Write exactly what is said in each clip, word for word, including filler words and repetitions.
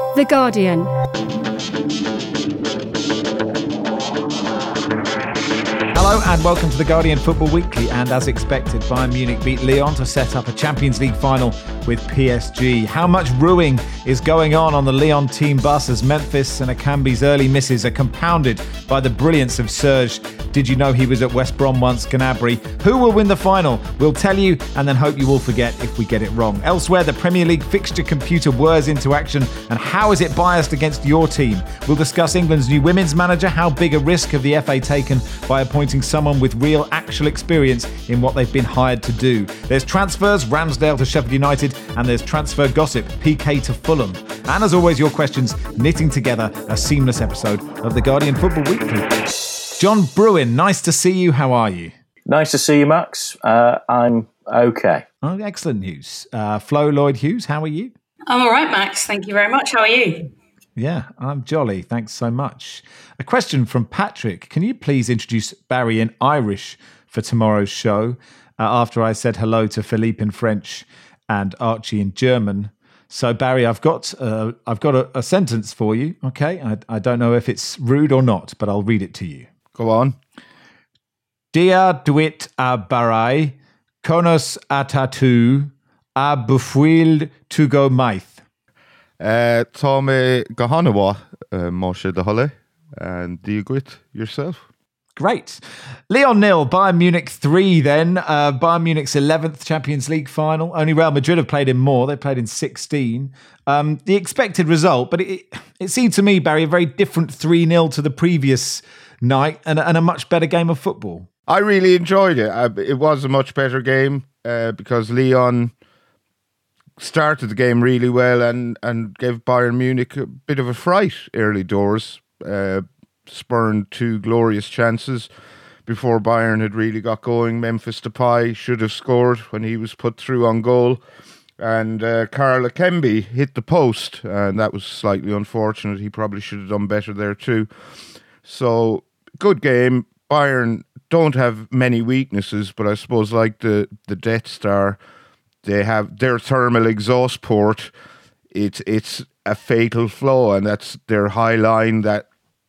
The Guardian. Hello and welcome to The Guardian Football Weekly. And as expected, Bayern Munich beat Lyon to set up a Champions League final with P S G. How much ruining is going on on the Lyon team bus as Memphis and Akambi's early misses are compounded by the brilliance of Serge. Did you know he was at West Brom once, Gnabry? Who will win the final? We'll tell you and then hope you all forget if we get it wrong. Elsewhere, the Premier League fixture computer whirs into action, and how is it biased against your team? We'll discuss England's new women's manager. How big a risk have the F A taken by appointing someone with real actual experience in what they've been hired to do? There's transfers, Ramsdale to Sheffield United, and there's transfer gossip, P K to Fulham. And as always, your questions knitting together a seamless episode of The Guardian Football Weekly. John Bruin, nice to see you. How are you? Nice to see you, Max. Uh, I'm okay. Oh, excellent news. Uh, Flo Lloyd-Hughes, how are you? I'm all right, Max. Thank you very much. How are you? Yeah, I'm jolly. Thanks so much. A question from Patrick. Can you please introduce Barry in Irish for tomorrow's show uh, after I said hello to Philippe in French and Archie in German? So, Barry, I've got uh, I've got a, a sentence for you, okay? I, I don't know if it's rude or not, but I'll read it to you. Go on. Dia duit a Barai, konos a tatu, a bufuil to go maith. Uh, Tá mé go hanawa, Moshe de Hulle, and do you quit yourself? Great. Lyon nil, Bayern Munich three then. Uh, Bayern Munich's eleventh Champions League final. Only Real Madrid have played in more. They played in sixteen. Um, the expected result, but it, it seemed to me, Barry, a very different three nil to the previous night and, and a much better game of football. I really enjoyed it. I, it was a much better game uh, because Lyon started the game really well and, and gave Bayern Munich a bit of a fright early doors. Uh, spurned two glorious chances before Bayern had really got going. Memphis Depay should have scored when he was put through on goal. And uh, Karl Akambi hit the post, and that was slightly unfortunate. He probably should have done better there too. So, good game. Bayern don't have many weaknesses, but I suppose like the, the Death Star, they have their thermal exhaust port. It's, it's a fatal flaw, and that's their high line that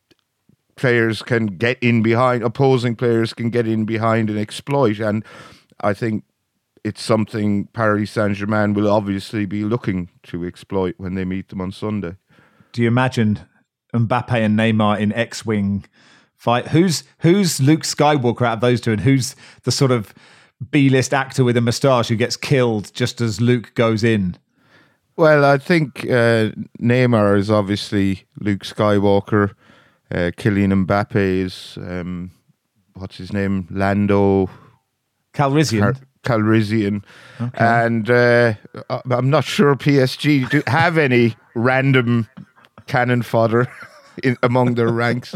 players can get in behind, opposing players can get in behind and exploit. And I think it's something Paris Saint-Germain will obviously be looking to exploit when they meet them on Sunday. Do you imagine Mbappe and Neymar in X-Wing fight? Who's who's Luke Skywalker out of those two, and who's the sort of B-list actor with a moustache who gets killed just as Luke goes in? Well, I think uh, Neymar is obviously Luke Skywalker. Uh, Kylian Mbappe is, um, what's his name? Lando Calrissian. Cal- Calrissian. Okay. And uh, I'm not sure P S G do have any random cannon fodder in, among their ranks.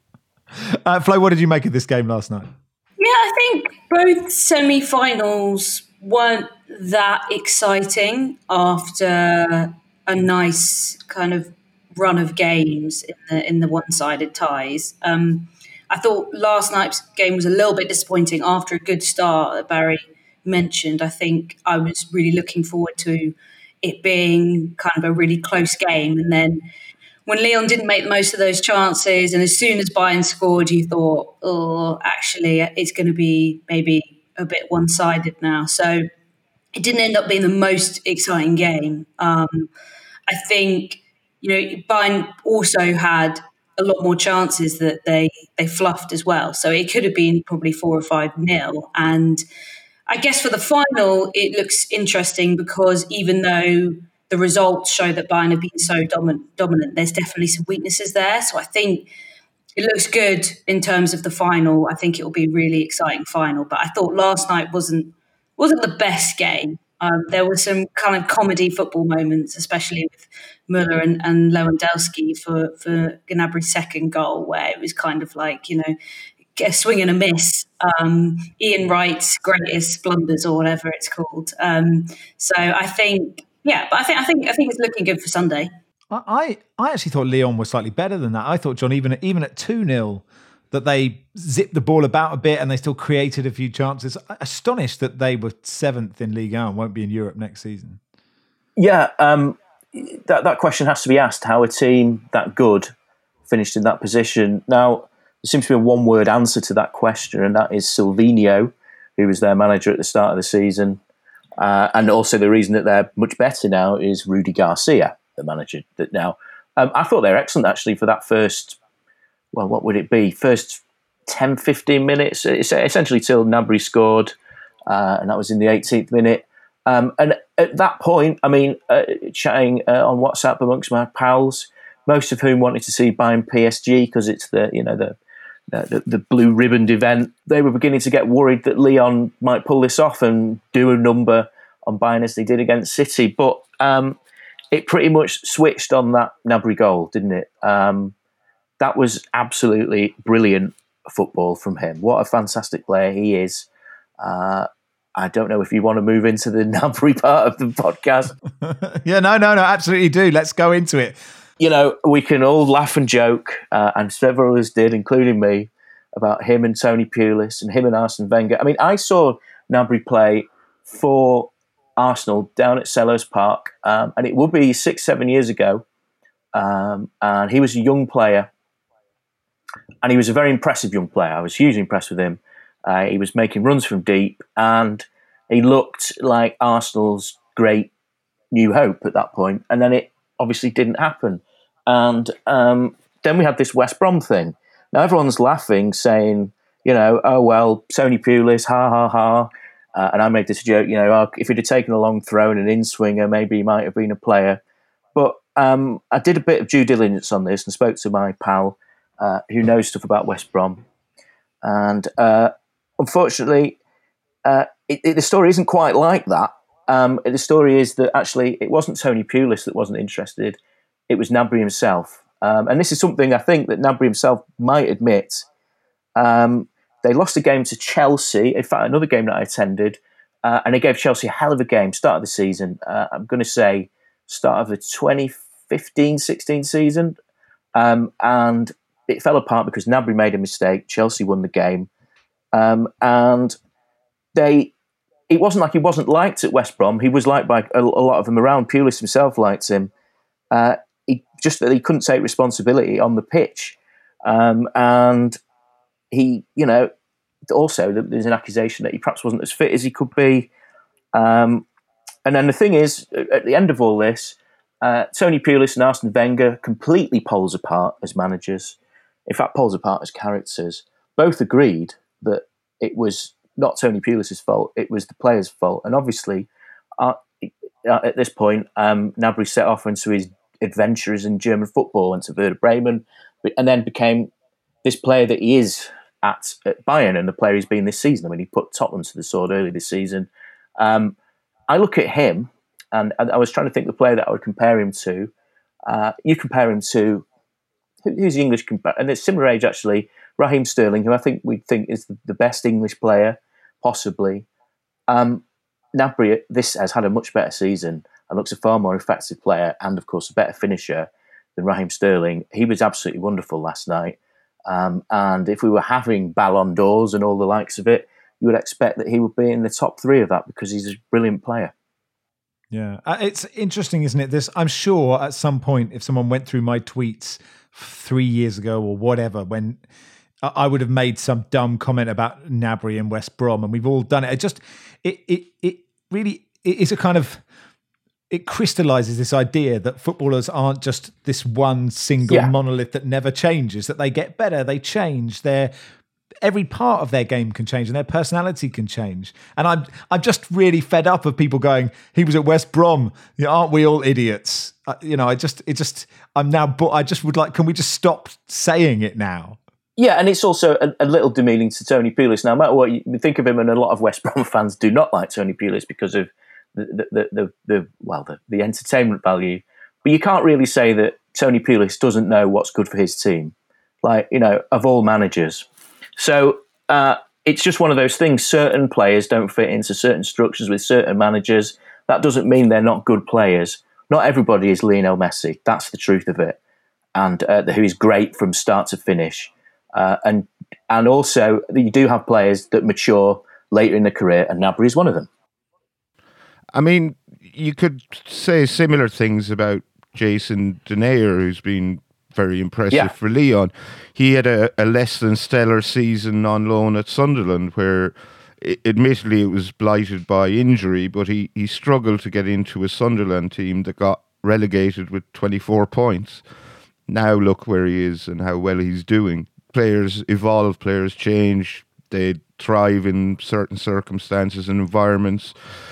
Uh, Flo, what did you make of this game last night? Yeah, I think both semi-finals weren't that exciting after a nice kind of run of games in the in the one-sided ties. Um, I thought last night's game was a little bit disappointing after a good start that Barry mentioned. I think I was really looking forward to it being kind of a really close game. And then when Lyon didn't make the most of those chances, and as soon as Bayern scored, you thought, oh, actually, it's going to be maybe a bit one-sided now. So it didn't end up being the most exciting game. Um, I think, you know, Bayern also had a lot more chances that they they fluffed as well. So it could have been probably four or five nil. And I guess for the final, it looks interesting because even though the results show that Bayern have been so dominant, dominant, there's definitely some weaknesses there. So I think it looks good in terms of the final. I think it will be a really exciting final. But I thought last night wasn't wasn't the best game. Um, there were some kind of comedy football moments, especially with Müller and, and Lewandowski for, for Gnabry's second goal, where it was kind of like, you know, a swing and a miss. Um, Ian Wright's greatest blunders or whatever it's called. Um, so I think, yeah, but I think I think I think it's looking good for Sunday. I I actually thought Lyon was slightly better than that. I thought, John, even even at two nil, that they zipped the ball about a bit and they still created a few chances. Astonished that they were seventh in Ligue one and won't be in Europe next season. Yeah, um, that that question has to be asked: how a team that good finished in that position. Now, there seems to be a one-word answer to that question, and that is Silvinho, who was their manager at the start of the season. Uh, and also the reason that they're much better now is Rudy Garcia, the manager that now. Um, I thought they were excellent, actually, for that first, well, what would it be? First ten, fifteen minutes, it's essentially till Gnabry scored, uh, and that was in the eighteenth minute. Um, and at that point, I mean, uh, chatting uh, on WhatsApp amongst my pals, most of whom wanted to see Bayern P S G because it's the, you know, the, the the blue ribboned event. They were beginning to get worried that Lyon might pull this off and do a number on Bayern as they did against City. But um, it pretty much switched on that Gnabry goal, didn't it? Um, that was absolutely brilliant football from him. What a fantastic player he is. Uh, I don't know if you want to move into the Gnabry part of the podcast. yeah, no, no, no, absolutely do. Let's go into it. You know, we can all laugh and joke, uh, and several of us did, including me, about him and Tony Pulis and him and Arsene Wenger. I mean, I saw Gnabry play for Arsenal down at Selhurst Park, um, and it would be six, seven years ago, um, and he was a young player, and he was a very impressive young player. I was hugely impressed with him. Uh, he was making runs from deep, and he looked like Arsenal's great new hope at that point. And then it obviously didn't happen. And um, then we had this West Brom thing. Now everyone's laughing, saying, you know, oh, well, Tony Pulis, ha, ha, ha. Uh, and I made this joke, you know, oh, if he'd have taken a long throw and an in-swinger, maybe he might have been a player. But um, I did a bit of due diligence on this and spoke to my pal uh, who knows stuff about West Brom. And uh, unfortunately, uh, it, it, the story isn't quite like that. Um, the story is that actually it wasn't Tony Pulis that wasn't interested. It was Gnabry himself. Um, and this is something I think that Gnabry himself might admit. Um, they lost a game to Chelsea, in fact, another game that I attended, uh, and they gave Chelsea a hell of a game, start of the season. Uh, I'm going to say start of the twenty fifteen sixteen season. Um, and it fell apart because Gnabry made a mistake. Chelsea won the game. Um, and they... It wasn't like he wasn't liked at West Brom. He was liked by a, a lot of them around. Pulis himself liked him. Uh, he, just that he couldn't take responsibility on the pitch. Um, and he, you know, also there's an accusation that he perhaps wasn't as fit as he could be. Um, and then the thing is, at the end of all this, uh, Tony Pulis and Arsene Wenger completely poles apart as managers. In fact, poles apart as characters. Both agreed that it was not Tony Pulis' fault, it was the players' fault. And obviously, uh, at this point, um, Gnabry set off into his adventures in German football, went to Werder Bremen, and then became this player that he is at, at Bayern and the player he's been this season. I mean, he put Tottenham to the sword early this season. Um, I look at him, and, and I was trying to think the player that I would compare him to. Uh, you compare him to, who's the English, compa- and it's similar age actually, Raheem Sterling, who I think we think is the, the best English player, possibly. Um, Gnabry, this has had a much better season and looks a far more effective player and, of course, a better finisher than Raheem Sterling. He was absolutely wonderful last night. Um, and if we were having Ballon d'Ors and all the likes of it, you would expect that he would be in the top three of that because he's a brilliant player. Yeah, uh, it's interesting, isn't it? This, I'm sure at some point, if someone went through my tweets three years ago or whatever, when I would have made some dumb comment about Gnabry and West Brom, and we've all done it. It just, it, it, it really it is a kind of, it crystallizes this idea that footballers aren't just this one single yeah. monolith that never changes, that they get better, they change, their every part of their game can change and their personality can change. And I'm I'm just really fed up of people going, he was at West Brom, you know, aren't we all idiots? Uh, you know, I just, it just, I'm now, but I just would like, can we just stop saying it now? Yeah, and it's also a, a little demeaning to Tony Pulis. Now, no matter what you think of him, and a lot of West Brom fans do not like Tony Pulis because of the the the, the, the well the, the entertainment value. But you can't really say that Tony Pulis doesn't know what's good for his team. Like, you know, of all managers. So uh, it's just one of those things. Certain players don't fit into certain structures with certain managers. That doesn't mean they're not good players. Not everybody is Lionel Messi. That's the truth of it. And uh, who is great from start to finish. Uh, and and also, you do have players that mature later in their career, and Gnabry is one of them. I mean, you could say similar things about Jason Denayer, who's been very impressive Yeah. for Lyon. He had a, a less than stellar season on loan at Sunderland, where i- admittedly it was blighted by injury, but he, he struggled to get into a Sunderland team that got relegated with twenty-four points. Now look where he is and how well he's doing. Players evolve, players change, they thrive in certain circumstances and environments.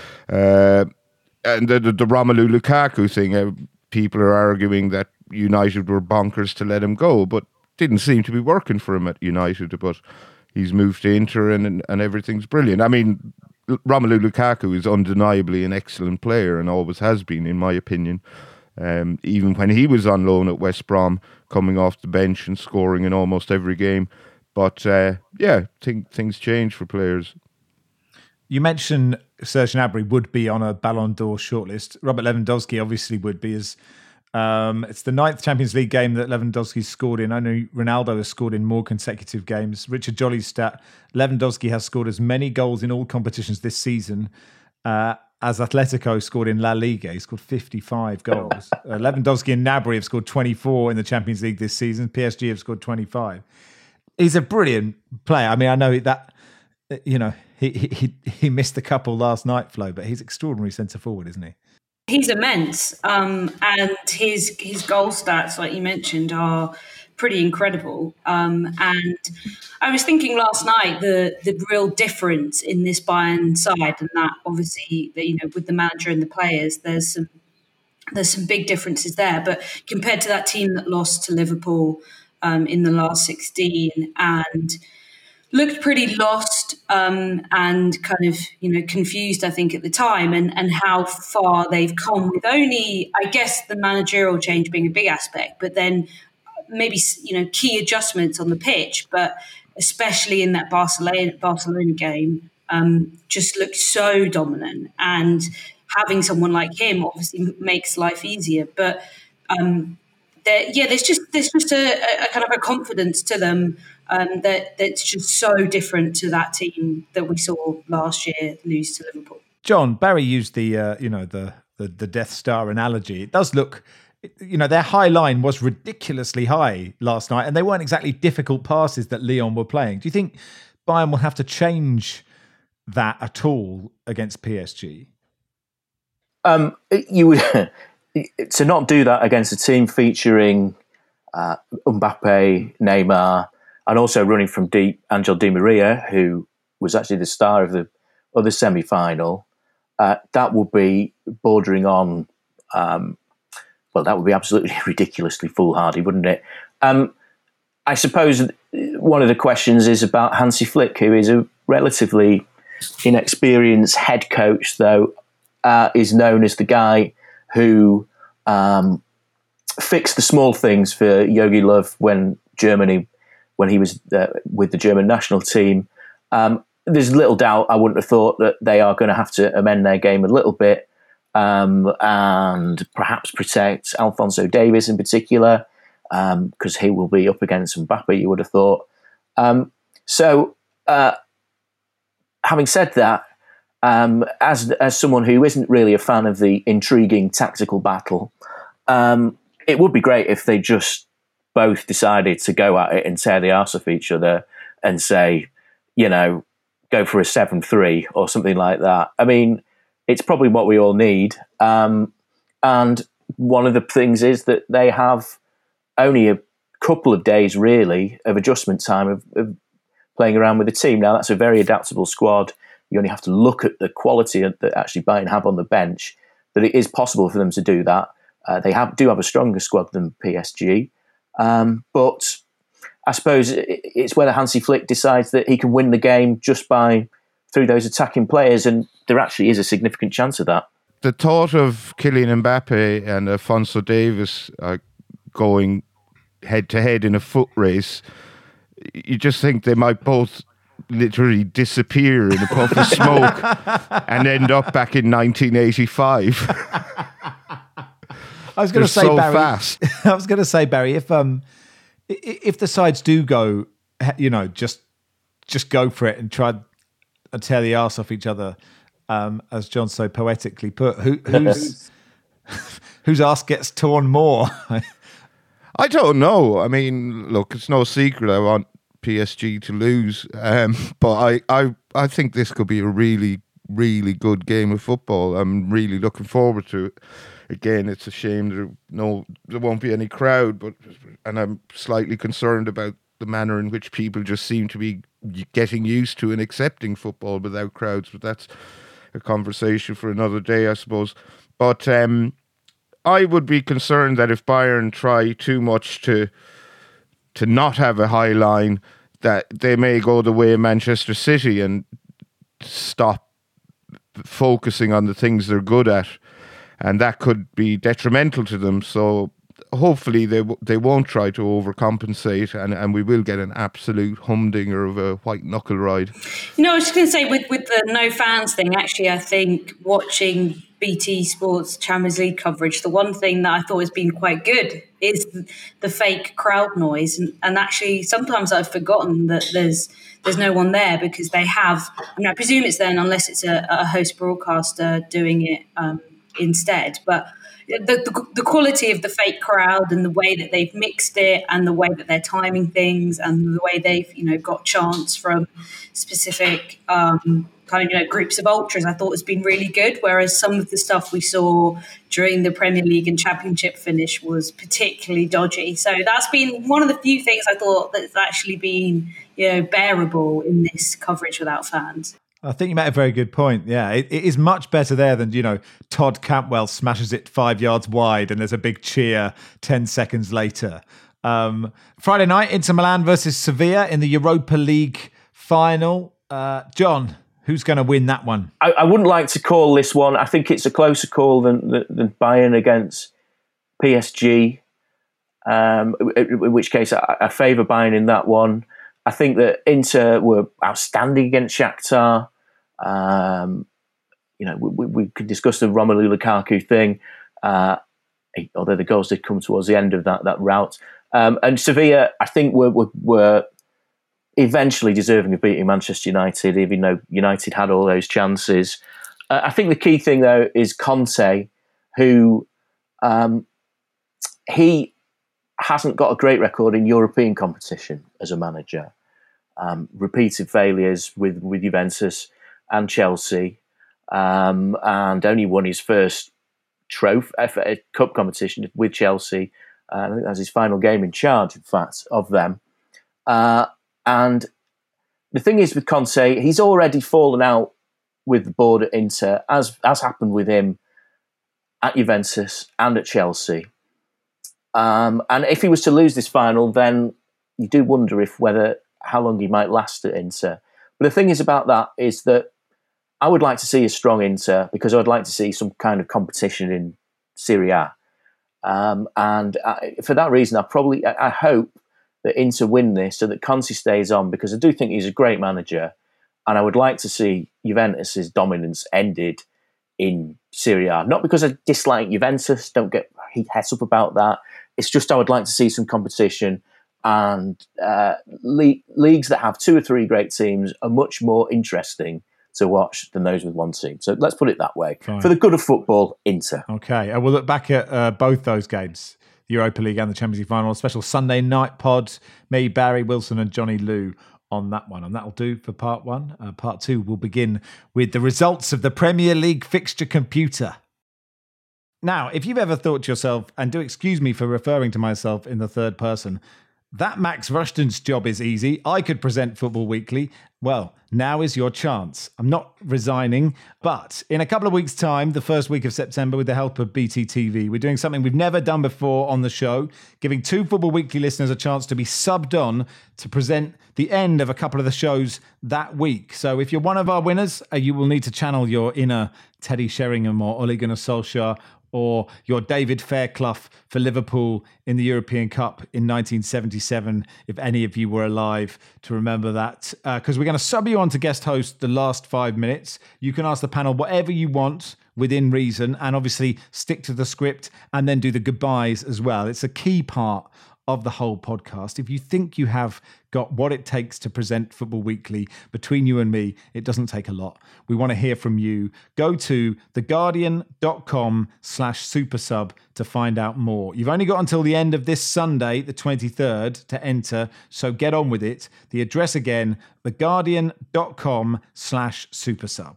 Uh, and the, the, the Romelu Lukaku thing, uh, people are arguing that United were bonkers to let him go, but didn't seem to be working for him at United. But he's moved to Inter and, and, and everything's brilliant. I mean, Romelu Lukaku is undeniably an excellent player and always has been, in my opinion. Um, even when he was on loan at West Brom, coming off the bench and scoring in almost every game. But uh, yeah, think things change for players. You mentioned Serge Gnabry would be on a Ballon d'Or shortlist. Robert Lewandowski obviously would be, as um, it's the ninth Champions League game that Lewandowski's scored in. I know Ronaldo has scored in more consecutive games. Richard Jolly's stat, Lewandowski has scored as many goals in all competitions this season uh, as Atletico scored in La Liga. He scored fifty-five goals. uh, Lewandowski and Gnabry have scored twenty-four in the Champions League this season. P S G have scored twenty-five. He's a brilliant player. I mean, I know that, you know, he he he missed a couple last night, Flo, but he's extraordinary centre forward, isn't he? He's immense, um, and his his goal stats, like you mentioned, are pretty incredible. Um, and I was thinking last night the the real difference in this Bayern side, and that obviously, you know, with the manager and the players, there's some there's some big differences there. But compared to that team that lost to Liverpool um, in the last sixteen and looked pretty lost um, and kind of, you know, confused, I think, at the time, and, and how far they've come with only, I guess, the managerial change being a big aspect, but then maybe, you know, key adjustments on the pitch, but especially in that Barcelona, Barcelona game, um, just looked so dominant. And having someone like him obviously makes life easier. But um, there, yeah, there's just there's just a, a kind of a confidence to them um, that that's just so different to that team that we saw last year lose to Liverpool. John, Barry used the uh, you know the, the the Death Star analogy. It does look, you know, their high line was ridiculously high last night, and they weren't exactly difficult passes that Lyon were playing. Do you think Bayern will have to change that at all against P S G? Um, you would to not do that against a team featuring uh, Mbappe, Neymar, and also running from deep, Angel Di Maria, who was actually the star of the other semi-final. Uh, that would be bordering on, um, well, that would be absolutely ridiculously foolhardy, wouldn't it? Um, I suppose one of the questions is about Hansi Flick, who is a relatively inexperienced head coach, though uh, is known as the guy who um, fixed the small things for Jogi Löw when Germany, when he was uh, with the German national team. Um, there's little doubt, I wouldn't have thought, that they are going to have to amend their game a little bit um, and perhaps protect Alphonso Davies in particular, because um, he will be up against Mbappe, you would have thought. Um, so, uh, having said that, um, as as someone who isn't really a fan of the intriguing tactical battle, um, it would be great if they just both decided to go at it and tear the arse off each other and say, you know, go for a seven three or something like that. I mean, it's probably what we all need. Um, and one of the things is that they have only a couple of days, really, of adjustment time of, of playing around with the team. Now, that's a very adaptable squad. You only have to look at the quality that actually Bayern have on the bench, that it is possible for them to do that. Uh, they have do have a stronger squad than P S G. Um, but I suppose it's whether Hansi Flick decides that he can win the game just by through those attacking players, and there actually is a significant chance of that. The thought of Kylian Mbappe and Alphonso Davies uh, going head-to-head in a foot race, you just think they might both literally disappear in a puff of smoke and end up back in nineteen eighty-five. I was going to say, so Barry. Fast. I was going to say, Barry, if um, if the sides do go, you know, just just go for it and try and tear the arse off each other, um, as John so poetically put. Who, who's whose arse gets torn more? I don't know. I mean, look, it's no secret I want P S G to lose, um, but I, I, I think this could be a really, really good game of football. I'm really looking forward to it. Again, it's a shame there no there won't be any crowd, but and I'm slightly concerned about the manner in which people just seem to be getting used to and accepting football without crowds. But that's a conversation for another day, I suppose. But um, I would be concerned that if Bayern try too much to to not have a high line, that they may go the way of Manchester City and stop focusing on the things they're good at. And that could be detrimental to them. So hopefully they they won't try to overcompensate, and, and we will get an absolute humdinger of a white knuckle ride. You know, I was just going to say, with, with the no fans thing, actually, I think watching B T Sports Champions League coverage, the one thing that I thought has been quite good is the fake crowd noise. And, and actually, sometimes I've forgotten that there's there's no one there, because they have, I mean, I presume it's then, unless it's a, a host broadcaster doing it um, instead. But the, the the quality of the fake crowd and the way that they've mixed it and the way that they're timing things and the way they've, you know, got chants from specific um, kind of, you know, groups of ultras, I thought has been really good. Whereas some of the stuff we saw during the Premier League and Championship finish was particularly dodgy. So that's been one of the few things I thought that's actually been, you know, bearable in this coverage without fans. I think you made a very good point. Yeah, it, it is much better there than, you know, Todd Cantwell smashes it five yards wide and there's a big cheer ten seconds later. Um, Friday night, Inter Milan versus Sevilla in the Europa League final. Uh, John, who's going to win that one? I, I wouldn't like to call this one. I think it's a closer call than, than, than Bayern against P S G, um, in which case I, I favour Bayern in that one. I think that Inter were outstanding against Shakhtar. Um, you know, we, we could discuss the Romelu Lukaku thing, uh, although the goals did come towards the end of that that route. Um, and Sevilla, I think, were, were were eventually deserving of beating Manchester United, even though United had all those chances. Uh, I think the key thing, though, is Conte, who um, he hasn't got a great record in European competition as a manager. Um, repeated failures with, with Juventus and Chelsea, um, and only won his first trophy, F A Cup competition with Chelsea. Uh, I think that was his final game in charge, in fact, of them. Uh, and the thing is with Conte, he's already fallen out with the board at Inter, as as happened with him at Juventus and at Chelsea. Um, and if he was to lose this final, then you do wonder if whether how long he might last at Inter. But the thing is about that is that I would like to see a strong Inter, because I would like to see some kind of competition in Serie A. Um, and I, for that reason, I probably I, I hope that Inter win this so that Conte stays on, because I do think he's a great manager, and I would like to see Juventus's dominance ended in Serie A. Not because I dislike Juventus, don't get heads up about that. It's just I would like to see some competition, and uh, le- leagues that have two or three great teams are much more interesting to watch than those with one team. So let's put it that way. Fine. For the good of football, Inter. Okay, uh, we'll look back at uh, both those games, the Europa League and the Champions League final. A special Sunday night pod. Me, Barry Wilson and Johnny Lou on that one. And that'll do for part one. Uh, part two will begin with the results of the Premier League fixture computer. Now, if you've ever thought to yourself, and do excuse me for referring to myself in the third person, that Max Rushton's job is easy, I could present Football Weekly. Well, now is your chance. I'm not resigning, but in a couple of weeks' time, the first week of September, with the help of B T T V, we're doing something we've never done before on the show, giving two Football Weekly listeners a chance to be subbed on to present the end of a couple of the shows that week. So if you're one of our winners, uh, you will need to channel your inner Teddy Sheringham or Ole Gunnar Solskjaer, or your David Fairclough for Liverpool in the European Cup in nineteen seventy-seven, if any of you were alive to remember that. Because uh, we're going to sub you on to guest host the last five minutes. You can ask the panel whatever you want within reason, and obviously stick to the script and then do the goodbyes as well. It's a key part of the whole podcast. If you think you have got what it takes to present Football Weekly, between you and me, it doesn't take a lot. We want to hear from you. Go to theguardian.com slash supersub to find out more. You've only got until the end of this Sunday, the twenty-third, to enter, so get on with it. The address again, theguardian.com slash supersub.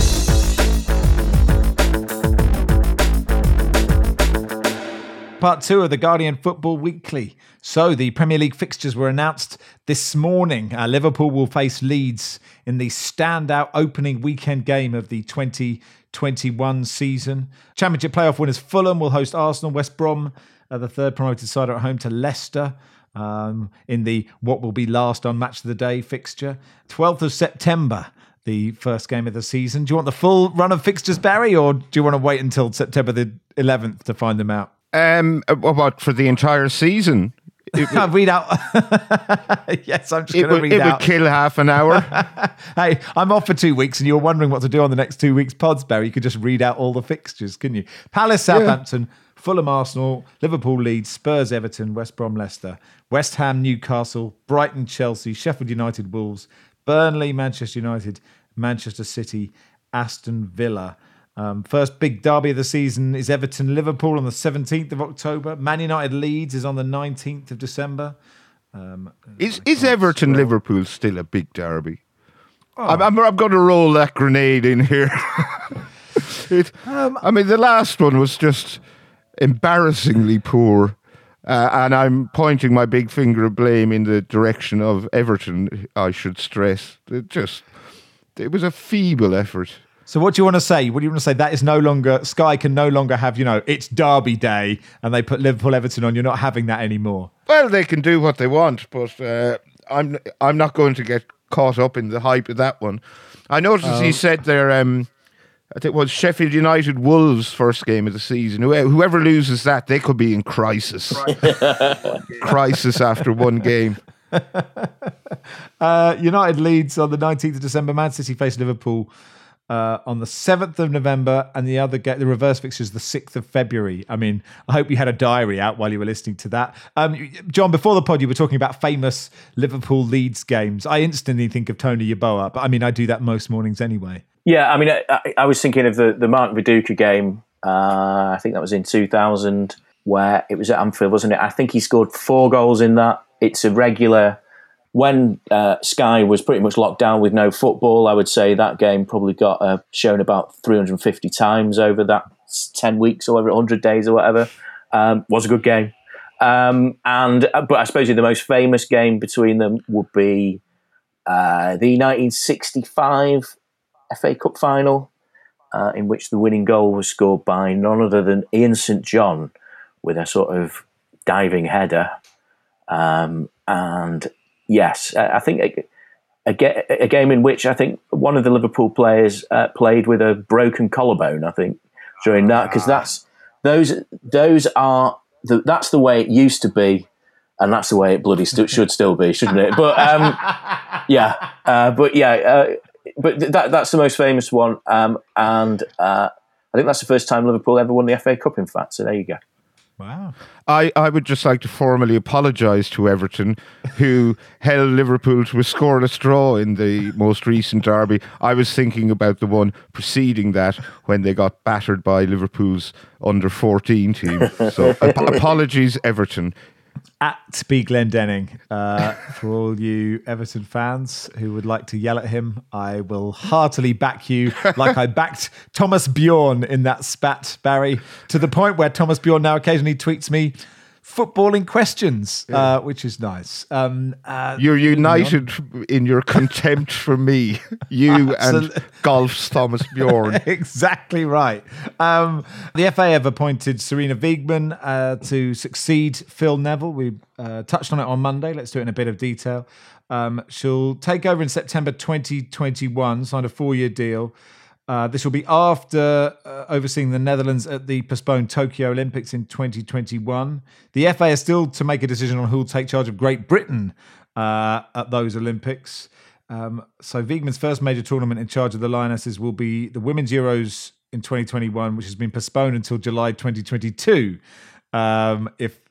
Part two of the Guardian Football Weekly. So the Premier League fixtures were announced this morning. Uh, Liverpool will face Leeds in the standout opening weekend game of the twenty twenty-one season. Championship playoff winners Fulham will host Arsenal. West Brom, uh, the third promoted side, are at home to Leicester um, in the what will be last on Match of the Day fixture. twelfth of September, the first game of the season. Do you want the full run of fixtures, Barry, or do you want to wait until September the eleventh to find them out? Um, what, for the entire season? It would, read out. Yes, I'm just going to read it out. It would kill half an hour. Hey, I'm off for two weeks and you're wondering what to do on the next two weeks pods, Barry. You could just read out all the fixtures, couldn't you? Palace, Southampton, yeah. Fulham, Arsenal, Liverpool, Leeds, Spurs, Everton, West Brom, Leicester, West Ham, Newcastle, Brighton, Chelsea, Sheffield United, Wolves, Burnley, Manchester United, Manchester City, Aston Villa. Um, first big derby of the season is Everton-Liverpool on the seventeenth of October. Man United-Leeds is on the nineteenth of December. Um, is is Everton-Liverpool still a big derby? Oh. I'm, I'm, I'm going to roll that grenade in here. it, um, I mean, the last one was just embarrassingly poor. Uh, and I'm pointing my big finger of blame in the direction of Everton, I should stress. It just, it was a feeble effort. So what do you want to say? What do you want to say? That is no longer, Sky can no longer have, you know, it's Derby Day and they put Liverpool-Everton on. You're not having that anymore. Well, they can do what they want, but uh, I'm I'm not going to get caught up in the hype of that one. I noticed um, he said there, um, I think it was Sheffield United Wolves first game of the season. Whoever loses that, they could be in crisis. Crisis after one game. uh, United Leeds on the nineteenth of December. Man City face Liverpool Uh, on the seventh of November, and the other get the reverse fixture is the sixth of February. I mean, I hope you had a diary out while you were listening to that. Um, John, before the pod, you were talking about famous Liverpool Leeds games. I instantly think of Tony Yeboah, but I mean, I do that most mornings anyway. Yeah, I mean, I, I was thinking of the, the Mark Viduka game. Uh, I think that was in two thousand, where it was at Anfield, wasn't it? I think he scored four goals in that. It's a regular. When uh, Sky was pretty much locked down with no football, I would say that game probably got uh, shown about three hundred fifty times over that ten weeks or over one hundred days or whatever. Um, was a good game. Um, and But I suppose the most famous game between them would be uh, the nineteen sixty-five F A Cup final, uh, in which the winning goal was scored by none other than Ian Saint John with a sort of diving header. Um, and... Yes, I think a, a, a game in which I think one of the Liverpool players uh, played with a broken collarbone. I think during that, because that's those those are the, that's the way it used to be, and that's the way it bloody st- should still be, shouldn't it? But um, yeah, uh, but yeah, uh, but that that's the most famous one, um, and uh, I think that's the first time Liverpool ever won the F A Cup. In fact, so there you go. Wow. I, I would just like to formally apologise to Everton, who held Liverpool to a scoreless draw in the most recent derby. I was thinking about the one preceding that when they got battered by Liverpool's under fourteen team. So ap- apologies, Everton. At B. Glendenning, uh, for all you Everton fans who would like to yell at him, I will heartily back you like I backed Thomas Bjorn in that spat, Barry, to the point where Thomas Bjorn now occasionally tweets me footballing questions, yeah. uh, which is nice. Um, uh, You're united in your contempt for me, you and golf's Thomas Bjorn. Exactly right. Um, the F A have appointed Serena Wiegmann uh, to succeed Phil Neville. We uh, touched on it on Monday. Let's do it in a bit of detail. Um, she'll take over in September twenty twenty-one, signed a four-year deal. Uh, this will be after uh, overseeing the Netherlands at the postponed Tokyo Olympics in twenty twenty-one. The F A is still to make a decision on who will take charge of Great Britain uh, at those Olympics. Um, so Wiegmann's first major tournament in charge of the Lionesses will be the Women's Euros in twenty twenty-one, which has been postponed until July twenty twenty-two. Um, if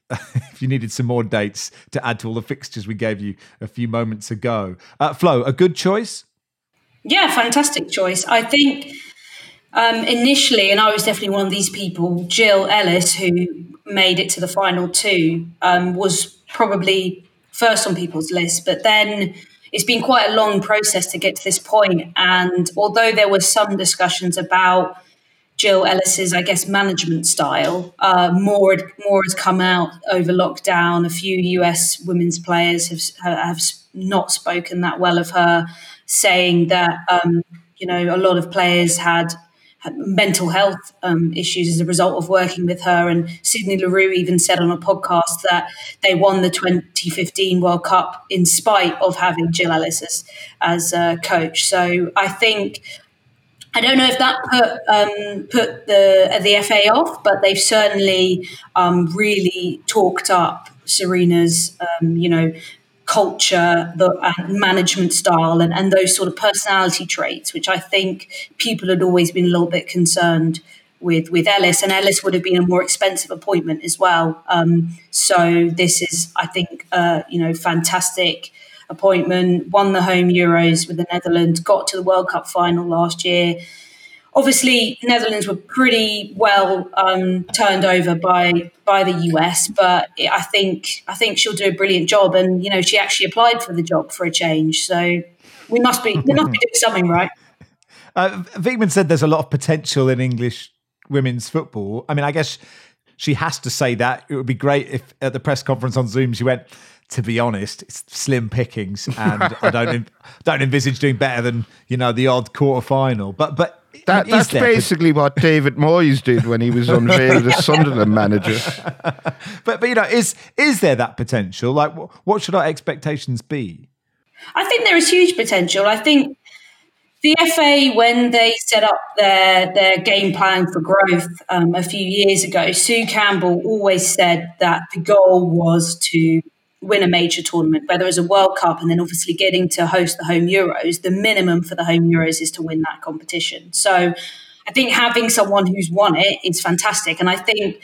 if you needed some more dates to add to all the fixtures we gave you a few moments ago. Uh, Flo, a good choice? Yeah, fantastic choice. I think um, initially, and I was definitely one of these people, Jill Ellis, who made it to the final two, um, was probably first on people's list. But then it's been quite a long process to get to this point. And although there were some discussions about Jill Ellis's, I guess, management style, uh, more more has come out over lockdown. A few U S women's players have have not spoken that well of her, saying that um, you know a lot of players had, had mental health um, issues as a result of working with her. And Sydney Leroux even said on a podcast that they won the twenty fifteen World Cup in spite of having Jill Ellis as, as a coach. So I think. I don't know if that put um, put the the F A off, but they've certainly um, really talked up Serena's, um, you know, culture, the uh, management style, and, and those sort of personality traits, which I think people had always been a little bit concerned with with Ellis, and Ellis would have been a more expensive appointment as well. Um, so this is, I think, uh, you know, fantastic appointment, won the home Euros with the Netherlands, got to the World Cup final last year. Obviously, Netherlands were pretty well um, turned over by by the U S, but I think I think she'll do a brilliant job. And you know, she actually applied for the job for a change, so we must be we must be doing something right. Uh, Wiegman said there's a lot of potential in English women's football. I mean, I guess she has to say that. It would be great if at the press conference on Zoom she went, to be honest, it's slim pickings, and I don't don't envisage doing better than you know the odd quarter final. But but that, that's basically what David Moyes did when he was unveiled as Sunderland manager. But but you know, is is there that potential? Like, what, what should our expectations be? I think there is huge potential. I think the F A, when they set up their their game plan for growth um, a few years ago, Sue Campbell always said that the goal was to win a major tournament, whether it's a World Cup and then obviously getting to host the home Euros. The minimum for the home Euros is to win that competition. So I think having someone who's won it is fantastic. And I think,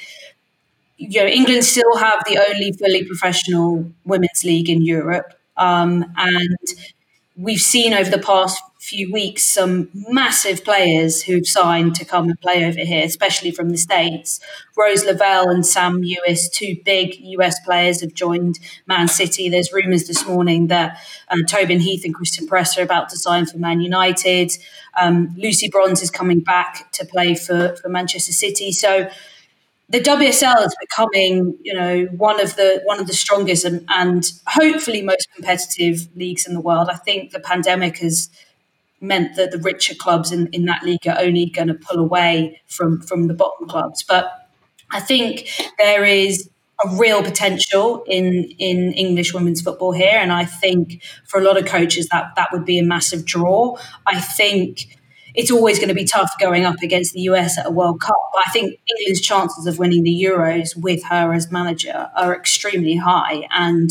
you know, England still have the only fully professional women's league in Europe. Um, and we've seen over the past few weeks some massive players who've signed to come and play over here, especially from the States. Rose Lavelle and Sam Mewis, two big U S players, have joined Man City. There's rumours this morning that uh, Tobin Heath and Christian Press are about to sign for Man United. Um, Lucy Bronze is coming back to play for, for Manchester City. So the W S L is becoming, you know, one of the one of the strongest and, and hopefully most competitive leagues in the world. I think the pandemic has meant that the richer clubs in, in that league are only going to pull away from, from the bottom clubs. But I think there is a real potential in, in English women's football here. And I think for a lot of coaches, that, that would be a massive draw. I think it's always going to be tough going up against the U S at a World Cup. But I think England's chances of winning the Euros with her as manager are extremely high. And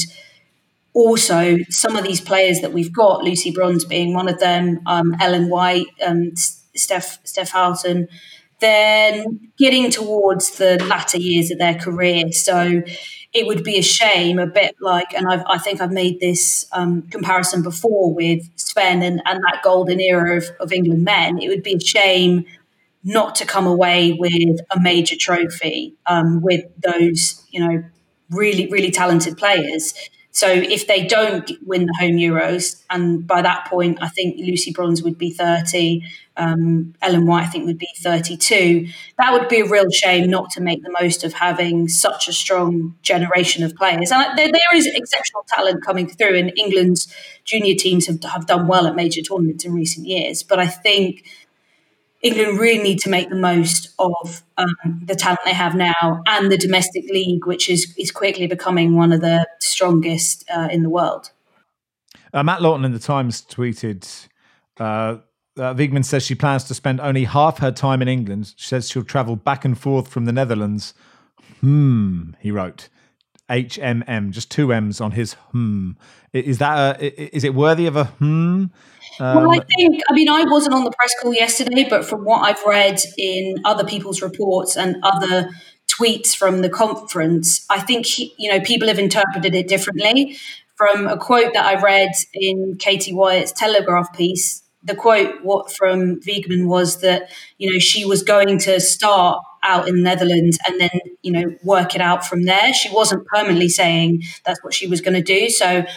also, some of these players that we've got, Lucy Bronze being one of them, um, Ellen White, um, Steph, Steph Houghton, they're getting towards the latter years of their career. So it would be a shame, a bit like, and I've, I think I've made this um, comparison before with Sven and, and that golden era of, of England men. It would be a shame not to come away with a major trophy um, with those, you know, really, really talented players. So if they don't win the home Euros, and by that point, I think Lucy Bronze would be thirty, um, Ellen White, I think, would be thirty-two, that would be a real shame not to make the most of having such a strong generation of players. And there, there is exceptional talent coming through, and England's junior teams have, have done well at major tournaments in recent years. But I think England really need to make the most of um, the talent they have now and the domestic league, which is is quickly becoming one of the strongest uh, in the world. Uh, Matt Lawton in the Times tweeted, uh, uh, Wiegman says she plans to spend only half her time in England. She says she'll travel back and forth from the Netherlands. Hmm, he wrote. H M M, just two M's on his hmm. Is that a, is it worthy of a hmm? Um, well, I think, I mean, I wasn't on the press call yesterday, but from what I've read in other people's reports and other tweets from the conference, I think, he, you know, people have interpreted it differently. From a quote that I read in Katie Wyatt's Telegraph piece, the quote what from Wiegman was that, you know, she was going to start out in the Netherlands and then, you know, work it out from there. She wasn't permanently saying that's what she was going to do. So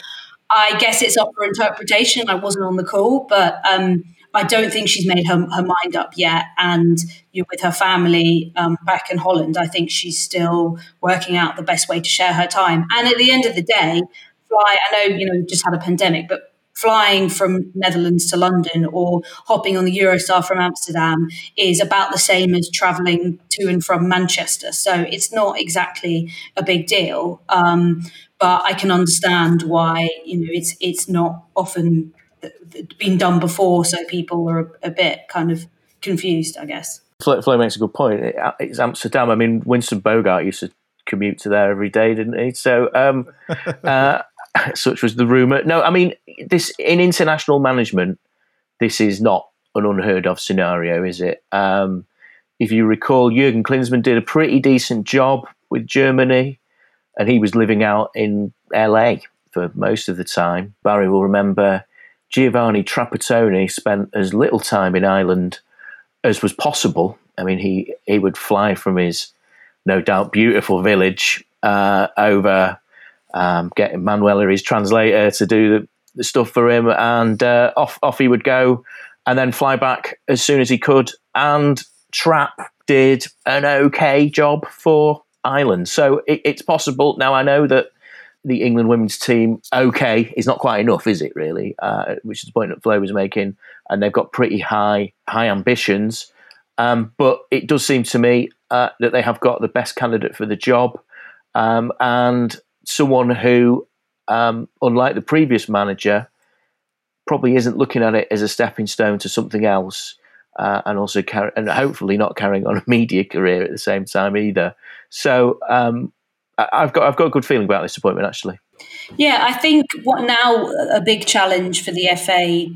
I guess it's up for interpretation. I wasn't on the call, but um, I don't think she's made her, her mind up yet. And you know, with her family um, back in Holland, I think she's still working out the best way to share her time. And at the end of the day, fly, I know, you know, we've just had a pandemic, but flying from Netherlands to London or hopping on the Eurostar from Amsterdam is about the same as travelling to and from Manchester. So it's not exactly a big deal. Um, but I can understand why, you know, it's it's not often been done before. So people are a, a bit kind of confused, I guess. Flo, Flo makes a good point. It, it's Amsterdam. I mean, Winston Bogart used to commute to there every day, didn't he? So um, uh, such was the rumour. No, I mean, this in international management, this is not an unheard of scenario, is it? Um, if you recall, Jurgen Klinsmann did a pretty decent job with Germany, and he was living out in L A for most of the time. Barry will remember Giovanni Trapattoni spent as little time in Ireland as was possible. I mean, he, he would fly from his, no doubt, beautiful village uh, over, um, getting Manuela, his translator, to do the, the stuff for him, and uh, off off he would go, and then fly back as soon as he could. And Trapp did an okay job for Ireland. So it, it's possible. Now, I know that the England women's team, okay, is not quite enough, is it really? Uh, which is the point that Flo was making. And they've got pretty high high ambitions. Um, but it does seem to me uh, that they have got the best candidate for the job, um, and someone who, um, unlike the previous manager, probably isn't looking at it as a stepping stone to something else, uh, and also car- and hopefully not carrying on a media career at the same time either. So um, I've got I've got a good feeling about this appointment, actually. Yeah, I think what now a big challenge for the F A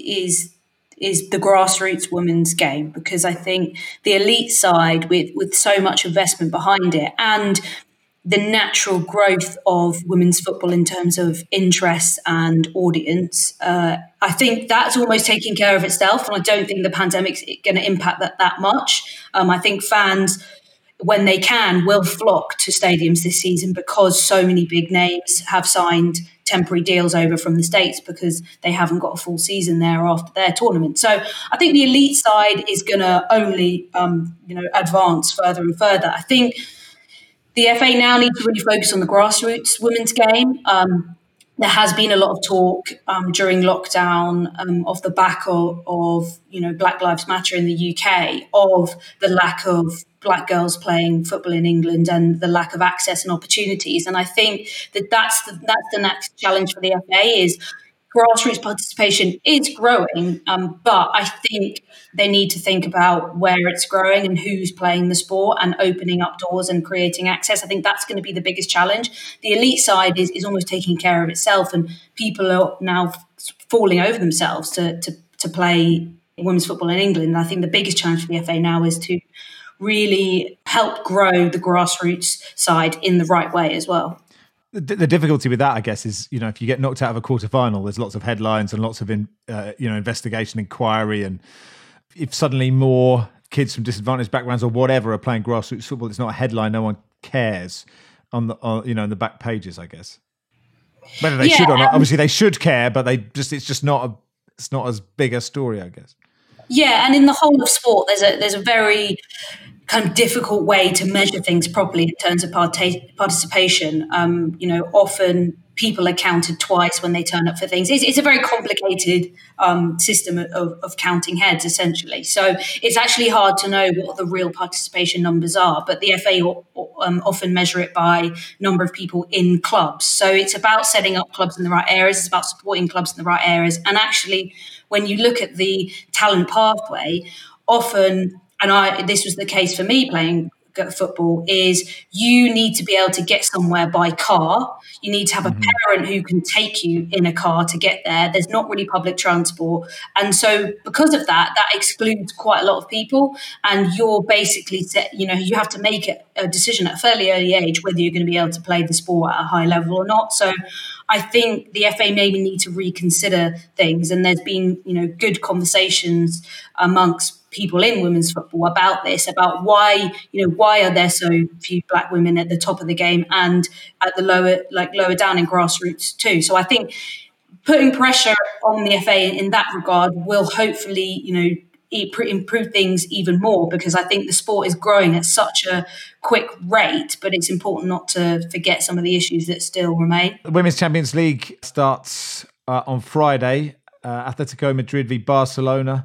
is is the grassroots women's game, because I think the elite side, with with so much investment behind it and the natural growth of women's football in terms of interest and audience, uh, I think that's almost taking care of itself. And I don't think the pandemic's going to impact that that much. Um, I think fans, when they can, will flock to stadiums this season because so many big names have signed temporary deals over from the States because they haven't got a full season there after their tournament. So I think the elite side is going to only, um, you know, advance further and further. I think the F A now needs to really focus on the grassroots women's game. Um, there has been a lot of talk um, during lockdown um, off the back of, of, you know, Black Lives Matter in the U K, of the lack of black girls playing football in England and the lack of access and opportunities. And I think that that's the, that's the next challenge for the F A is grassroots participation is growing, um, but I think they need to think about where it's growing and who's playing the sport and opening up doors and creating access. I think that's going to be the biggest challenge. The elite side is, is almost taking care of itself, and people are now falling over themselves to, to, to play women's football in England. And I think the biggest challenge for the F A now is to really help grow the grassroots side in the right way as well. The, the difficulty with that, I guess, is, you know, if you get knocked out of a quarter final, there's lots of headlines and lots of, in, uh, you know, investigation, inquiry. And if suddenly more kids from disadvantaged backgrounds or whatever are playing grassroots football, it's not a headline. No one cares on the, on, you know, in the back pages, I guess. Whether they yeah, should or not, um, obviously they should care, but they just, it's just not a, it's not as big a story, I guess. Yeah. And in the whole of sport, there's a, there's a very kind of difficult way to measure things properly in terms of part- participation. Um, you know, often people are counted twice when they turn up for things. It's, it's a very complicated um, system of, of counting heads, essentially. So it's actually hard to know what the real participation numbers are. But the F A um, often measure it by number of people in clubs. So it's about setting up clubs in the right areas. It's about supporting clubs in the right areas. And actually, when you look at the talent pathway, often, and I this was the case for me playing at football is you need to be able to get somewhere by car. You need to have a mm-hmm. parent who can take you in a car to get there. There's not really public transport. And so because of that, that excludes quite a lot of people. And you're basically, set, you know, you have to make a decision at a fairly early age whether you're going to be able to play the sport at a high level or not. So I think the F A maybe need to reconsider things. And there's been, you know, good conversations amongst people in women's football about this, about why, you know, why are there so few black women at the top of the game and at the lower, like lower down in grassroots too. So I think putting pressure on the F A in that regard will hopefully, you know, improve things even more, because I think the sport is growing at such a quick rate, but it's important not to forget some of the issues that still remain. The Women's Champions League starts uh, on Friday. Uh, Atletico Madrid v Barcelona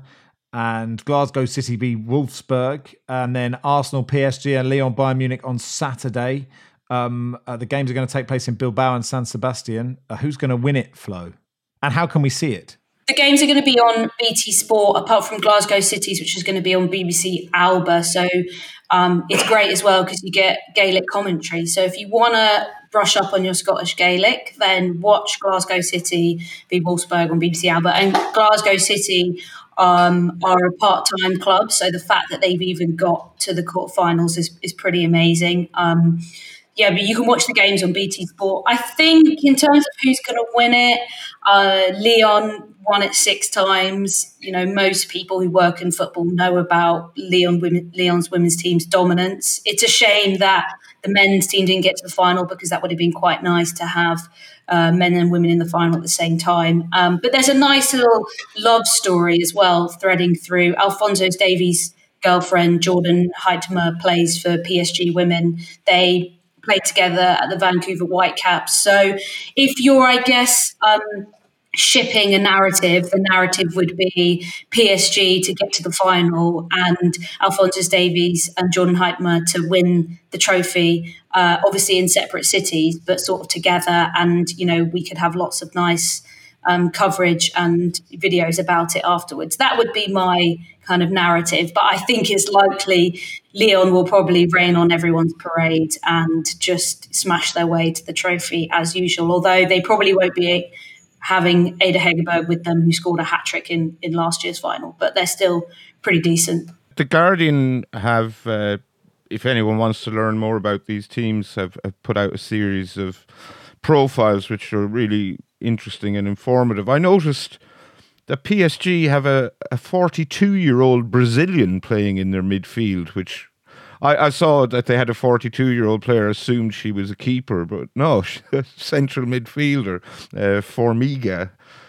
and Glasgow City v Wolfsburg, and then Arsenal, P S G and Lyon Bayern Munich on Saturday. Um, uh, the games are going to take place in Bilbao and San Sebastian. Uh, who's going to win it, Flo? And how can we see it? The games are going to be on B T Sport, apart from Glasgow City's, which is going to be on B B C Alba. So um, it's great as well because you get Gaelic commentary. So if you want to brush up on your Scottish Gaelic, then watch Glasgow City v Wolfsburg on B B C Alba. And Glasgow City um, are a part-time club, so the fact that they've even got to the quarterfinals is, is pretty amazing. Um, yeah, but you can watch the games on B T Sport. I think in terms of who's going to win it, uh, Lyon won it six times. You know, most people who work in football know about Lyon women, Lyon's women's team's dominance. It's a shame that the men's team didn't get to the final, because that would have been quite nice to have uh, men and women in the final at the same time. Um, but there's a nice little love story as well threading through. Alphonso Davies' girlfriend, Jordan Heitmer, plays for P S G Women. They played together at the Vancouver Whitecaps. So if you're, I guess, um, shipping a narrative, the narrative would be P S G to get to the final and Alphonso Davies and Jordan Heitmer to win the trophy, uh, obviously in separate cities, but sort of together. And, you know, we could have lots of nice um, coverage and videos about it afterwards. That would be my kind of narrative. But I think it's likely Lyon will probably rain on everyone's parade and just smash their way to the trophy as usual, although they probably won't be having Ada Hegerberg with them, who scored a hat-trick in, in last year's final, but they're still pretty decent. The Guardian have, uh, if anyone wants to learn more about these teams, have, have put out a series of profiles which are really interesting and informative. I noticed that P S G have a, a forty-two-year-old Brazilian playing in their midfield, which I, I saw that they had a forty-two-year-old player, assumed she was a keeper, but no, she's a central midfielder, uh, Formiga.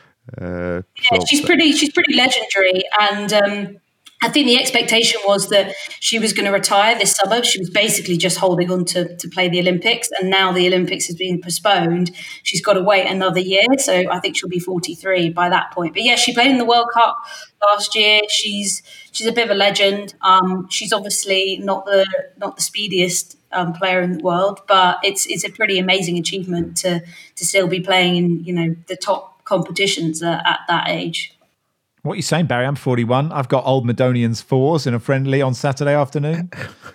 Uh, yeah, so, she's pretty. She's pretty legendary, and um, I think the expectation was that she was going to retire this summer. She was basically just holding on to to play the Olympics, and now the Olympics has been postponed. She's got to wait another year, so I think she'll be forty-three by that point. But yeah, she played in the World Cup last year. She's she's a bit of a legend. Um, she's obviously not the not the speediest um, player in the world, but it's it's a pretty amazing achievement to to still be playing in, you know, the top competitions uh, at that age. What are you saying, Barry? I'm forty-one. I've got old Madonians fours in a friendly on Saturday afternoon.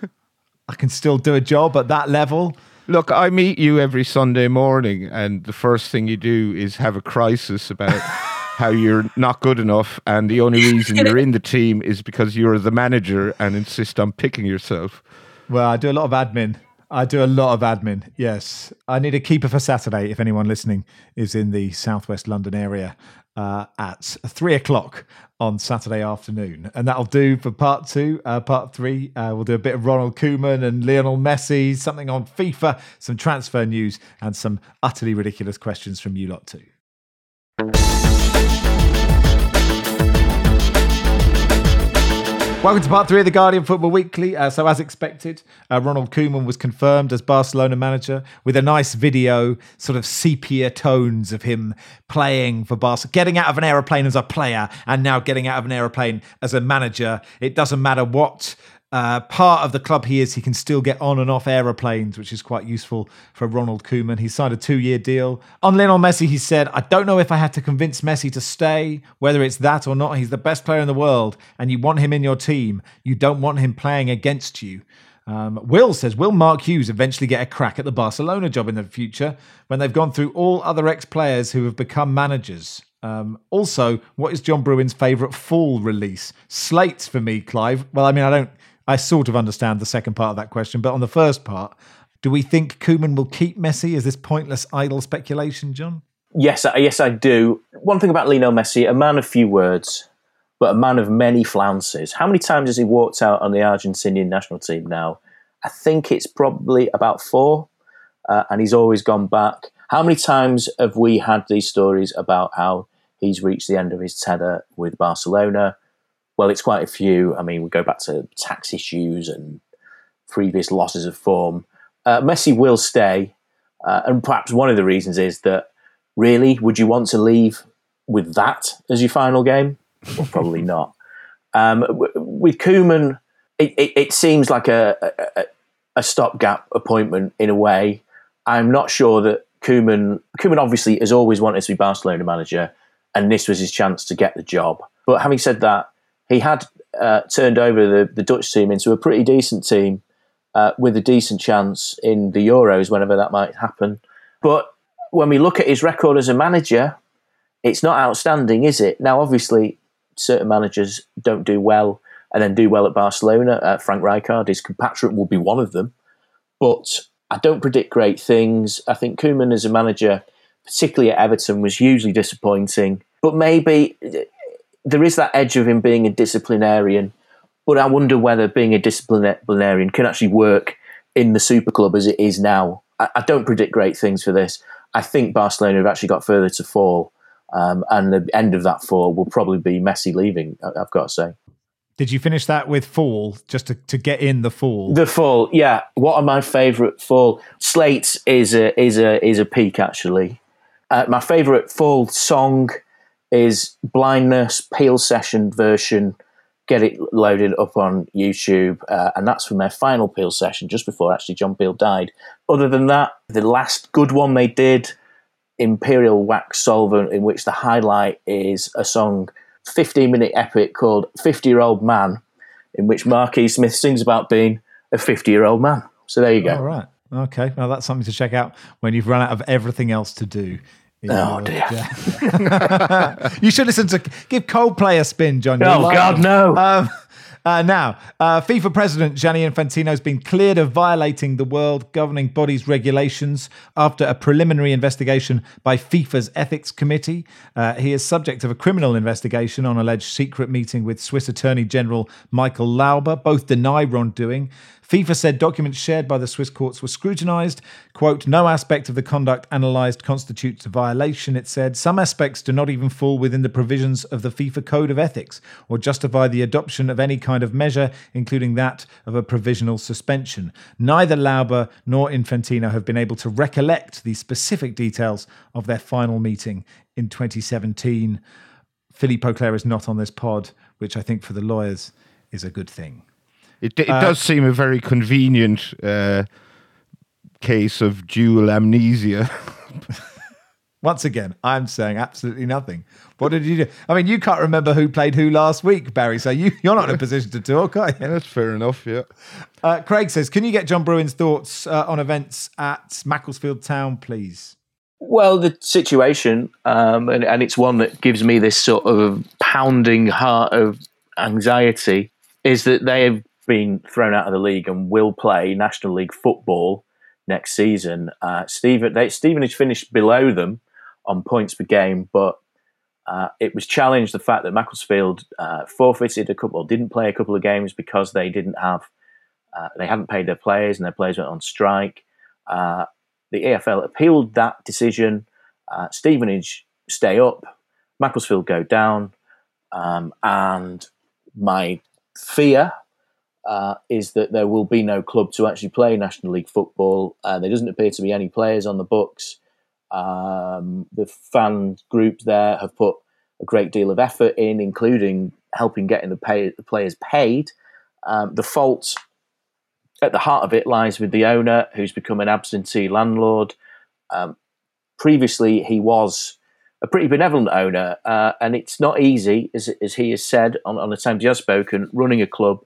I can still do a job at that level. Look, I meet you every Sunday morning, and the first thing you do is have a crisis about how you're not good enough, and the only reason you're in the team is because you're the manager and insist on picking yourself. Well, I do a lot of admin. I do a lot of admin, yes. I need a keeper for Saturday if anyone listening is in the southwest London area uh, at three o'clock on Saturday afternoon. And that'll do for part two. Uh, part three, uh, we'll do a bit of Ronald Koeman and Lionel Messi, something on FIFA, some transfer news, and some utterly ridiculous questions from you lot too. Welcome to part three of the Guardian Football Weekly. Uh, so as expected, uh, Ronald Koeman was confirmed as Barcelona manager with a nice video, sort of sepia tones of him playing for Barca, getting out of an aeroplane as a player and now getting out of an aeroplane as a manager. It doesn't matter what Uh, part of the club he is, he can still get on and off aeroplanes, which is quite useful for Ronald Koeman. He signed a two-year deal. On Lionel Messi, he said, I don't know if I had to convince Messi to stay, whether it's that or not. He's the best player in the world, and you want him in your team. You don't want him playing against you. Um, Will says, will Mark Hughes eventually get a crack at the Barcelona job in the future when they've gone through all other ex-players who have become managers? Um, also, what is John Brewin's favourite fall release? Slates for me, Clive. Well, I mean, I don't, I sort of understand the second part of that question, but on the first part, do we think Koeman will keep Messi? Is this pointless, idle speculation, John? Yes, yes, I do. One thing about Lionel Messi, a man of few words, but a man of many flounces. How many times has he walked out on the Argentinian national team now? I think it's probably about four, uh, and he's always gone back. How many times have we had these stories about how he's reached the end of his tether with Barcelona? Well, it's quite a few. I mean, we go back to tax issues and previous losses of form. Uh, Messi will stay, uh, and perhaps one of the reasons is that, really, would you want to leave with that as your final game? Well, probably not. Um, w- with Koeman, it, it, it seems like a, a, a stopgap appointment in a way. I'm not sure that Koeman, Koeman obviously has always wanted to be Barcelona manager, and this was his chance to get the job. But having said that, he had uh, turned over the, the Dutch team into a pretty decent team uh, with a decent chance in the Euros, whenever that might happen. But when we look at his record as a manager, it's not outstanding, is it? Now, obviously, certain managers don't do well and then do well at Barcelona. Uh, Frank Rijkaard, his compatriot, will be one of them. But I don't predict great things. I think Koeman as a manager, particularly at Everton, was hugely disappointing. But maybe there is that edge of him being a disciplinarian. But I wonder whether being a disciplinarian can actually work in the super club as it is now. I, I don't predict great things for this. I think Barcelona have actually got further to fall. Um, and the end of that fall will probably be Messi leaving, I've got to say. Did you finish that with fall, just to, to get in the fall? The fall, yeah. What are my favourite fall? Slates is a is a is a peak, actually. Uh, my favourite fall song is Blindness Peel Session version. Get it loaded up on YouTube, uh, and that's from their final Peel session just before actually John Peel died. Other than that, the last good one they did, Imperial Wax Solvent, in which the highlight is a song, fifteen-minute epic called fifty-Year-Old Man, in which Marquis Smith sings about being a fifty-year-old man. So there you go. All right. Okay. Well, that's something to check out when you've run out of everything else to do. Oh, your, dear. Yeah. You should listen to, give Coldplay a spin, John. Oh, God, no. Um, Uh, now, uh, FIFA President Gianni Infantino has been cleared of violating the world governing body's regulations after a preliminary investigation by FIFA's Ethics Committee. Uh, he is subject of a criminal investigation on alleged secret meeting with Swiss Attorney General Michael Lauber. Both deny wrongdoing. FIFA said documents shared by the Swiss courts were scrutinised. Quote, no aspect of the conduct analysed constitutes a violation, it said. Some aspects do not even fall within the provisions of the FIFA Code of Ethics or justify the adoption of any kind of measure, including that of a provisional suspension. Neither Lauber nor Infantino have been able to recollect the specific details of their final meeting in twenty seventeen. Philippe Auclair is not on this pod, which I think for the lawyers is a good thing. It, it uh, does seem a very convenient uh, case of dual amnesia. Once again, I'm saying absolutely nothing. What did you do? I mean, you can't remember who played who last week, Barry, so you, you're not in a position to talk, are you? Yeah, that's fair enough, yeah. Uh, Craig says, can you get John Brewin's thoughts uh, on events at Macclesfield Town, please? Well, the situation, um, and, and it's one that gives me this sort of pounding heart of anxiety, is that they have been thrown out of the league and will play National League football next season. Uh, Steven, they, Stevenage finished below them on points per game, but uh, it was challenged the fact that Macclesfield uh, forfeited a couple, or didn't play a couple of games because they didn't have, uh, they hadn't paid their players and their players went on strike. Uh, the E F L appealed that decision. Uh, Stevenage stay up, Macclesfield go down, um, and my fear uh, is that there will be no club to actually play National League football. Uh, there doesn't appear to be any players on the books. Um, the fan group there have put a great deal of effort in, including helping getting the, pay, the players paid. Um, the fault at the heart of it lies with the owner, who's become an absentee landlord. Um, previously, he was a pretty benevolent owner, uh, and it's not easy, as, as he has said on, on the times he has spoken, running a club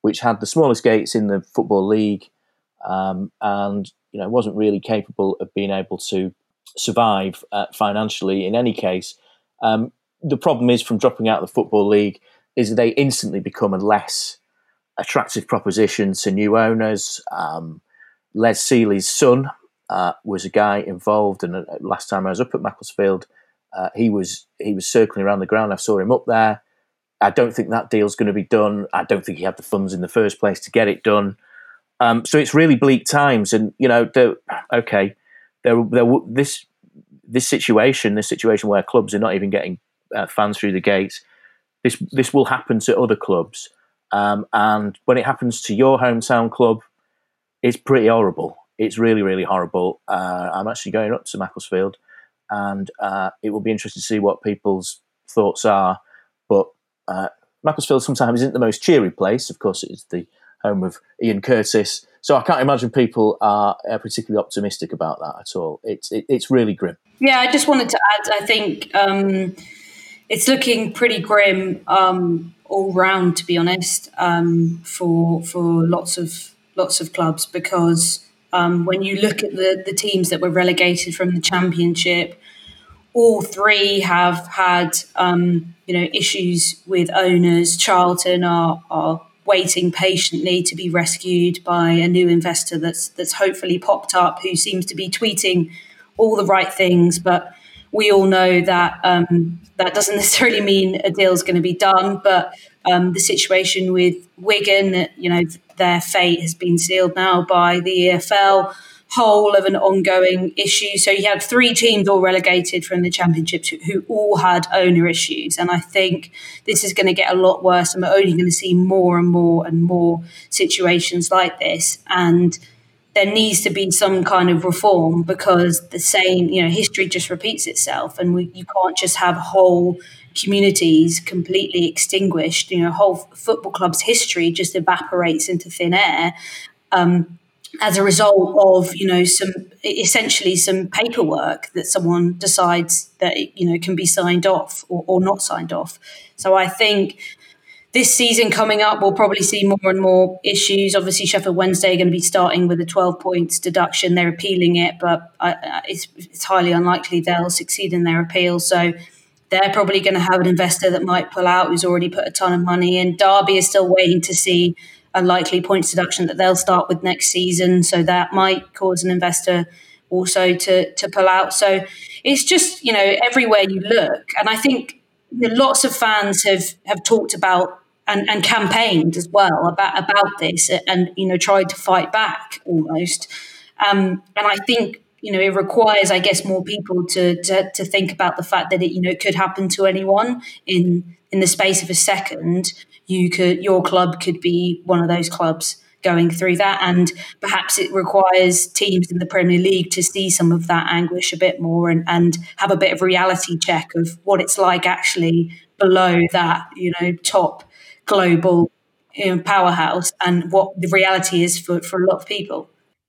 which had the smallest gates in the Football League, um, and you know wasn't really capable of being able to survive uh, financially in any case. Um, the problem is from dropping out of the Football League is that they instantly become a less attractive proposition to new owners. Um, Les Seeley's son uh, was a guy involved, and uh, last time I was up at Macclesfield, uh, he was he was circling around the ground. I saw him up there. I don't think that deal's going to be done. I don't think he had the funds in the first place to get it done. Um, so it's really bleak times, and you know, okay, there, there, this this situation, this situation where clubs are not even getting uh, fans through the gates. This this will happen to other clubs, um, and when it happens to your hometown club, it's pretty horrible. It's really, really horrible. Uh, I'm actually going up to Macclesfield, and uh, it will be interesting to see what people's thoughts are. But uh, Macclesfield sometimes isn't the most cheery place. Of course, it's the home of Ian Curtis, so I can't imagine people are uh, particularly optimistic about that at all. It's it, it's really grim. Yeah, I just wanted to add, I think um, it's looking pretty grim um, all round, to be honest, um, for for lots of lots of clubs, because um, when you look at the, the teams that were relegated from the Championship, all three have had um, you know issues with owners. Charlton are are waiting patiently to be rescued by a new investor that's that's hopefully popped up, who seems to be tweeting all the right things, but we all know that um, that doesn't necessarily mean a deal is going to be done. But um, the situation with Wigan, you know, their fate has been sealed now by the E F L. Whole of an ongoing issue. So you had three teams all relegated from the Championship who all had owner issues. And I think this is going to get a lot worse, and we're only going to see more and more and more situations like this. And there needs to be some kind of reform, because the same, you know, history just repeats itself, and we, you can't just have whole communities completely extinguished. You know, whole football club's history just evaporates into thin air. Um, as a result of, you know, some essentially some paperwork that someone decides that, you know, can be signed off or, or not signed off. So I think this season coming up, we'll probably see more and more issues. Obviously, Sheffield Wednesday are going to be starting with a twelve points deduction. They're appealing it, but I, it's, it's highly unlikely they'll succeed in their appeal. So they're probably going to have an investor that might pull out, who's already put a ton of money in. Derby is still waiting to see a likely points deduction that they'll start with next season. So that might cause an investor also to, to pull out. So it's just, you know, everywhere you look. And I think you know, lots of fans have, have talked about and, and campaigned as well about, about this and, you know, tried to fight back almost. Um, and I think, you know, it requires, I guess, more people to, to, to think about the fact that it, you know, it could happen to anyone in, in the space of a second. You could, your club could be one of those clubs going through that, and perhaps it requires teams in the Premier League to see some of that anguish a bit more and, and have a bit of reality check of what it's like actually below that, you know, top global you know, powerhouse, and what the reality is for, for a lot of people.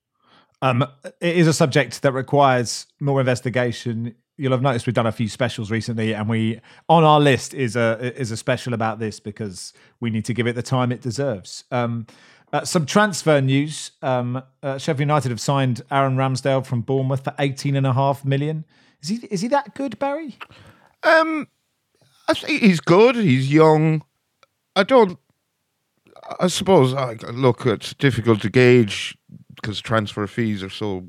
Um, it is a subject that requires more investigation. You'll have noticed we've done a few specials recently, and we on our list is a is a special about this because we need to give it the time it deserves. Um, uh, some transfer news: um, uh, Sheffield United have signed Aaron Ramsdale from Bournemouth for eighteen and a half million. Is he is he that good, Barry? Um, I think he's good. He's young. I don't. I suppose. I, look, it's difficult to gauge because transfer fees are so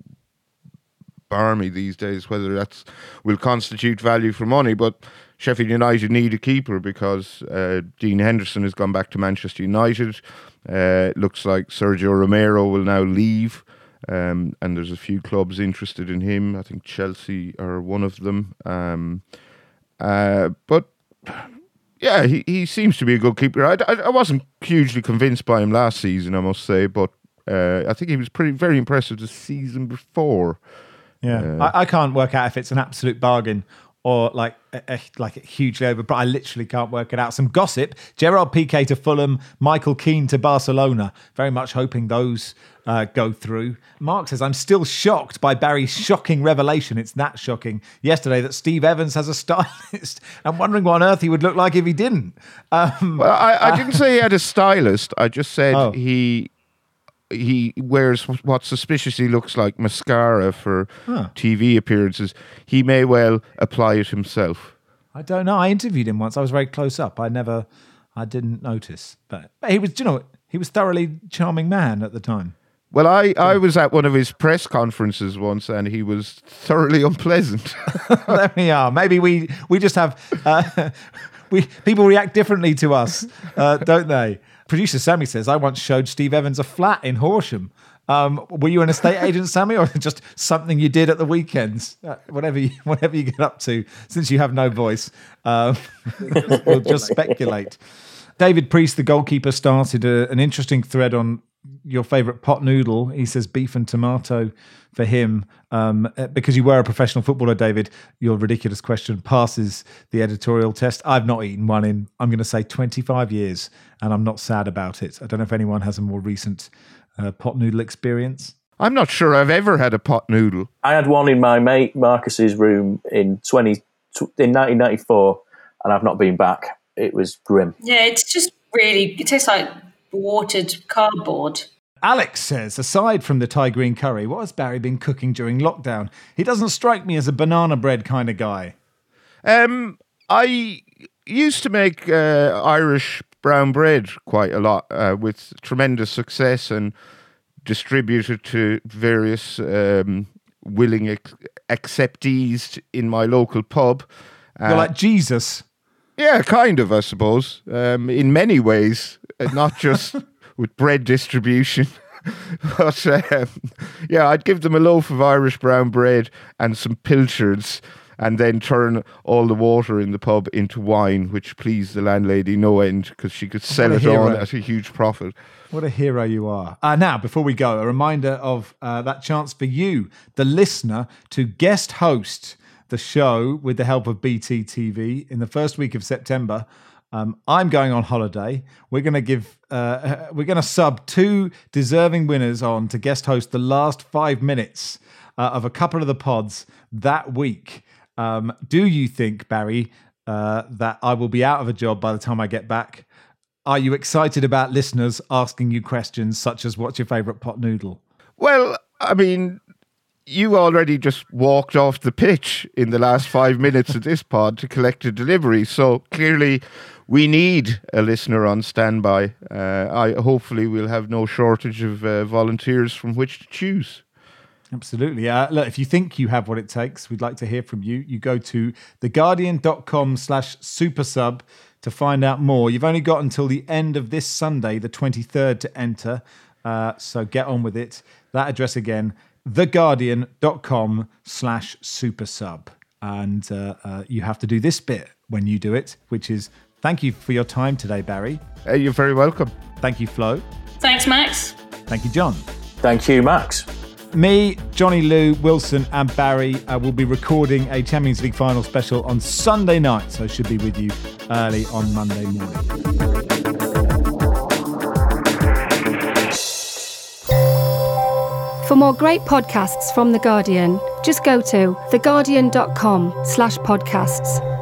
barmy these days, whether that's will constitute value for money. But Sheffield United need a keeper because uh, Dean Henderson has gone back to Manchester United. Uh, it looks like Sergio Romero will now leave, um, and there's a few clubs interested in him. I think Chelsea are one of them. Um, uh, but yeah, he, he seems to be a good keeper. I, I, I wasn't hugely convinced by him last season, I must say, but uh, I think he was pretty very impressive the season before. Yeah, uh, I, I can't work out if it's an absolute bargain or like a, a, like hugely over. But I literally can't work it out. Some gossip: Gerard Piqué to Fulham, Michael Keane to Barcelona. Very much hoping those uh, go through. Mark says, I'm still shocked by Barry's shocking revelation. It's that shocking yesterday that Steve Evans has a stylist. I'm wondering what on earth he would look like if he didn't. Um, well, I, I didn't say he had a stylist. I just said Oh. he he wears what suspiciously looks like mascara for Huh. T V appearances. He may well apply it himself. I don't know. I interviewed him once. I was very close up. I never, I didn't notice. But, but he was, do you know, he was thoroughly charming man at the time. Well, I, I was at one of his press conferences once, and he was thoroughly unpleasant. There we are. Maybe we we just have uh, we people react differently to us, uh, don't they? Producer Sammy says, I once showed Steve Evans a flat in Horsham. Um, were you an estate agent, Sammy, or just something you did at the weekends? Uh, whatever you whatever you get up to, since you have no voice, uh, we'll just speculate. David Priest, the goalkeeper, started a, an interesting thread on your favourite pot noodle. He says beef and tomato for him. Um, because you were a professional footballer, David, your ridiculous question passes the editorial test. I've not eaten one in, I'm going to say, twenty-five years, and I'm not sad about it. I don't know if anyone has a more recent uh, pot noodle experience. I'm not sure I've ever had a pot noodle. I had one in my mate Marcus's room in twenty in nineteen ninety-four, and I've not been back. It was grim. Yeah, it's just really, it tastes like watered cardboard. Alex says, aside from the Thai green curry, what has Barry been cooking during lockdown? He doesn't strike me as a banana bread kind of guy. Um, I used to make uh, Irish brown bread quite a lot uh, with tremendous success and distributed to various um, willing ex- acceptees in my local pub. Uh, You're like Jesus. Yeah, kind of, I suppose. Um, in many ways, uh, not just with bread distribution. But um, yeah, I'd give them a loaf of Irish brown bread and some pilchards, and then turn all the water in the pub into wine, which pleased the landlady no end because she could sell What a it on hero. at a huge profit. What a hero you are. Uh, now, before we go, a reminder of uh, that chance for you, the listener, to guest host the show with the help of B T T V in the first week of September. Um, I'm going on holiday. We're going to give, uh, we're going to sub two deserving winners on to guest host the last five minutes uh, of a couple of the pods that week. Um, do you think, Barry, uh, that I will be out of a job by the time I get back? Are you excited about listeners asking you questions such as what's your favourite pot noodle? Well, I mean, you already just walked off the pitch in the last five minutes of this pod to collect a delivery. So clearly we need a listener on standby. Uh, I hopefully we'll have no shortage of uh, volunteers from which to choose. Absolutely. Uh, look, if you think you have what it takes, we'd like to hear from you. You go to theguardian.com slash supersub to find out more. You've only got until the end of this Sunday, the twenty-third, to enter. Uh, so get on with it. That address again, theguardian.com slash supersub. And uh, uh, you have to do this bit when you do it, which is thank you for your time today, Barry. Uh, you're very welcome. Thank you, Flo. Thanks, Max. Thank you, John. Thank you, Max. Me, Johnny Lou, Wilson and Barry uh, will be recording a Champions League final special on Sunday night, so should be with you early on Monday morning. For more great podcasts from The Guardian, just go to theguardian.com slash podcasts.